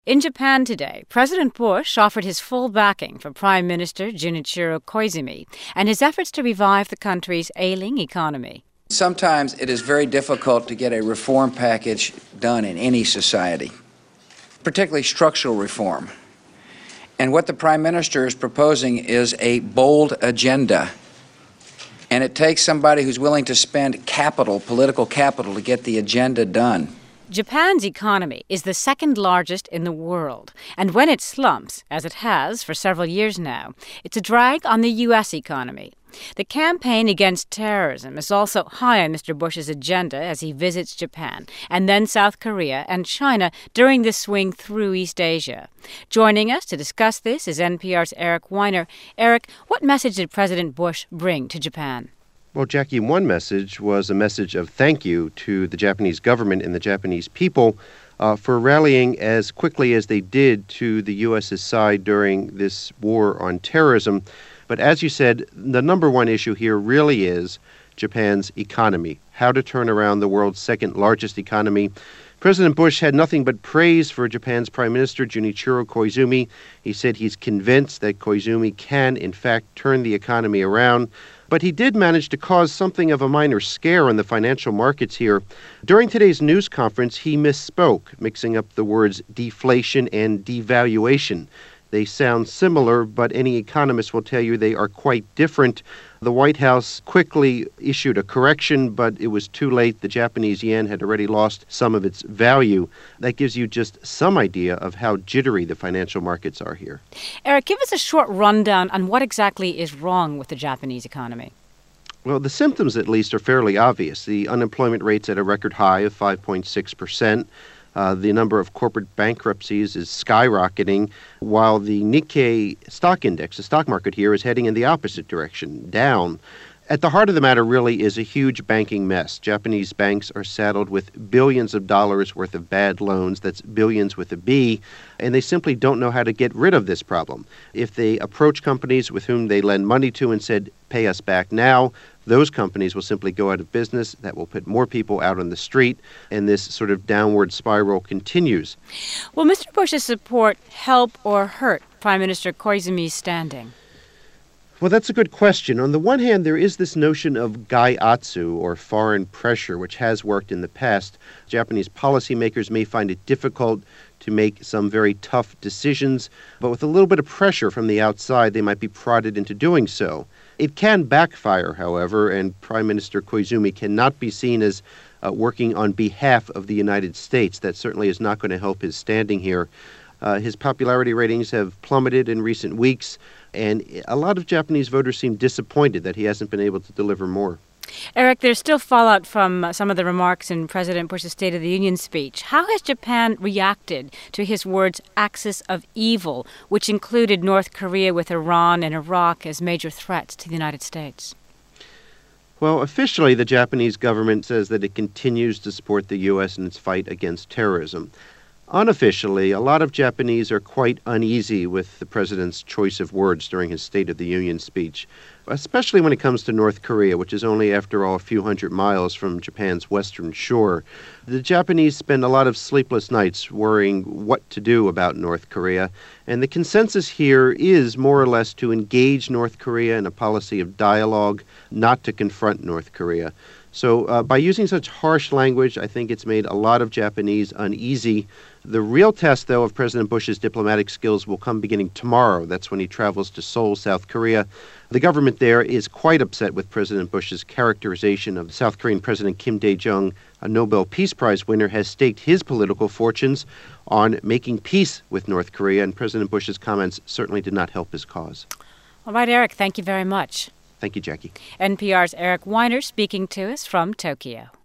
In Japan today, President Bush offered his full backing for Prime Minister Junichiro Koizumi and his efforts to revive the country's ailing economy. Sometimes it is very difficult to get a reform package done in any society, particularly structural reform. And what the Prime Minister is proposing is a bold agenda. And it takes somebody who's willing to spend capital, political capital, to get the agenda done. Japan's economy is the second largest in the world, and when it slumps, as it has for several years now, it's a drag on the U.S. economy. The campaign against terrorism is also high on Mr. Bush's agenda as he visits Japan and then South Korea and China during the swing through East Asia. Joining us to discuss this is NPR's Eric Weiner. Eric, what message did President Bush bring to Japan? Well, Jackie, one message was a message of thank you to the Japanese government and the Japanese people for rallying as quickly as they did to the U.S.'s side during this war on terrorism. But as you said, the number one issue here really is Japan's economy, how to turn around the world's second largest economy. President Bush had nothing but praise for Japan's Prime Minister Junichiro Koizumi. He said he's convinced that Koizumi can, in fact, turn the economy around. But he did manage to cause something of a minor scare on the financial markets here. During today's news conference, he misspoke, mixing up the words deflation and devaluation. They sound similar, but any economist will tell you they are quite different. The White House quickly issued a correction, but it was too late. The Japanese yen had already lost some of its value. That gives you just some idea of how jittery the financial markets are here. Eric, give us a short rundown on what exactly is wrong with the Japanese economy. Well, the symptoms, at least, are fairly obvious. The unemployment rate's at a record high of 5.6%. The number of corporate bankruptcies is skyrocketing, while the Nikkei stock index, the stock market here, is heading in the opposite direction, down. At the heart of the matter really is a huge banking mess. Japanese banks are saddled with billions of dollars worth of bad loans, that's billions with a B, and they simply don't know how to get rid of this problem. If they approach companies with whom they lend money to and said, pay us back now, those companies will simply go out of business. That will put more people out on the street, and this sort of downward spiral continues. Will Mr. Bush's support help or hurt Prime Minister Koizumi's standing? Well, that's a good question. On the one hand, there is this notion of gaiatsu, or foreign pressure, which has worked in the past. Japanese policymakers may find it difficult to make some very tough decisions, but with a little bit of pressure from the outside, they might be prodded into doing so. It can backfire, however, and Prime Minister Koizumi cannot be seen as working on behalf of the United States. That certainly is not going to help his standing here. His popularity ratings have plummeted in recent weeks, and a lot of Japanese voters seem disappointed that he hasn't been able to deliver more. Eric, there's still fallout from some of the remarks in President Bush's State of the Union speech. How has Japan reacted to his words, axis of evil, which included North Korea with Iran and Iraq as major threats to the United States? Well, officially, the Japanese government says that it continues to support the U.S. in its fight against terrorism. Unofficially, a lot of Japanese are quite uneasy with the president's choice of words during his State of the Union speech, especially when it comes to North Korea, which is only, after all, a few hundred miles from Japan's western shore. The Japanese spend a lot of sleepless nights worrying what to do about North Korea, and the consensus here is more or less to engage North Korea in a policy of dialogue, not to confront North Korea. So by using such harsh language, I think it's made a lot of Japanese uneasy. The real test, though, of President Bush's diplomatic skills will come beginning tomorrow. That's when he travels to Seoul, South Korea. The government there is quite upset with President Bush's characterization of South Korean President Kim Dae-jung, a Nobel Peace Prize winner, has staked his political fortunes on making peace with North Korea, and President Bush's comments certainly did not help his cause. All right, Eric, thank you very much. Thank you, Jackie. NPR's Eric Weiner speaking to us from Tokyo.